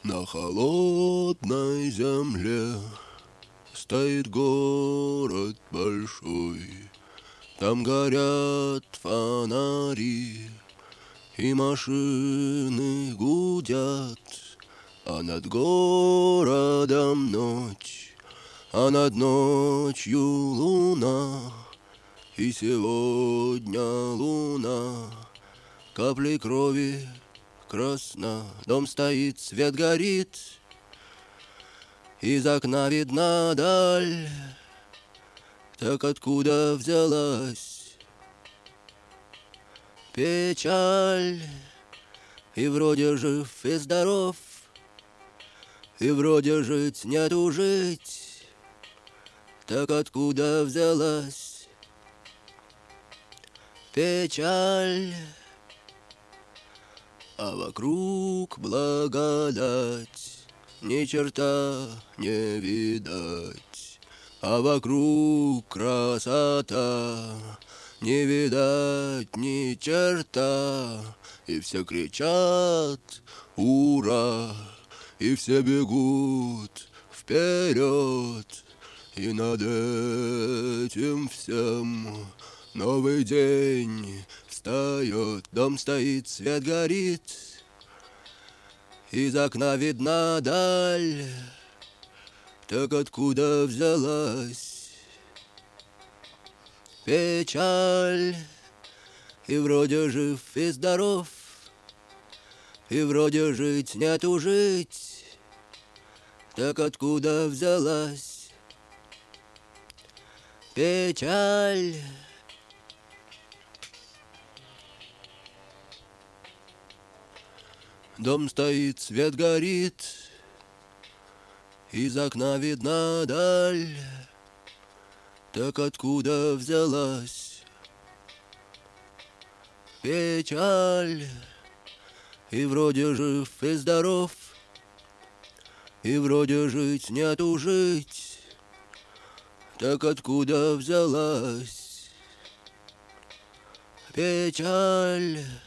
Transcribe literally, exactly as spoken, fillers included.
На холодной земле стоит город большой. Там горят фонари, и машины гудят, а над городом ночь, а над ночью луна. И сегодня луна каплей крови красна. Дом стоит, свет горит, из окна видна даль. Так откуда взялась печаль? И вроде жив и здоров, и вроде жить не тужить. Так откуда взялась печаль? А вокруг благодать, ни черта не видать. А вокруг красота, не видать ни черта. И все кричат «Ура!», и все бегут вперед. И над этим всем новый день встает. Дом стоит, свет горит, из окна видна даль. Так откуда взялась печаль? И вроде жив и здоров, и вроде жить не тужить. Так откуда взялась печаль? Дом стоит, свет горит, из окна видна даль. Так откуда взялась печаль? И вроде жив и здоров, и вроде жить не тужить. Так откуда взялась печаль?